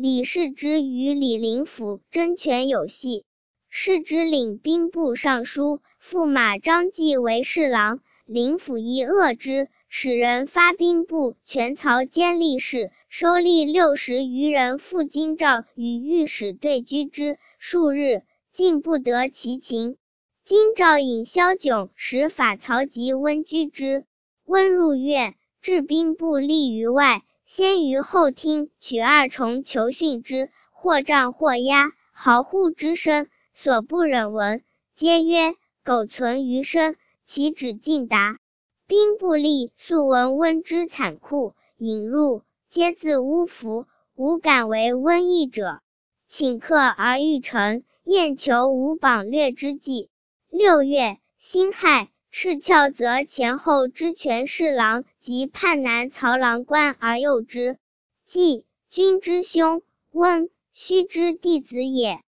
李世之于李林甫争权有隙，世之领兵部尚书，驸马张继为侍郎，林甫亦恶之，使人发兵部权曹监吏事，收吏60余人赴京兆，与御史对居之，数日，竟不得其情。京兆尹萧炯使法曹及温居之，温入院，置兵部立于外，先于后厅取2重囚训之，或杖或压，嚎呼之声，所不忍闻，皆曰：苟存余生，其旨尽达。兵部吏素闻温之惨酷，引入，皆自诬服，无敢为温议者。请客而欲成，宴求无榜略之计。6月，辛亥，敕翘则前后之权侍郎及判南曹郎官而诱之。季，君之兄，温，须之弟子也。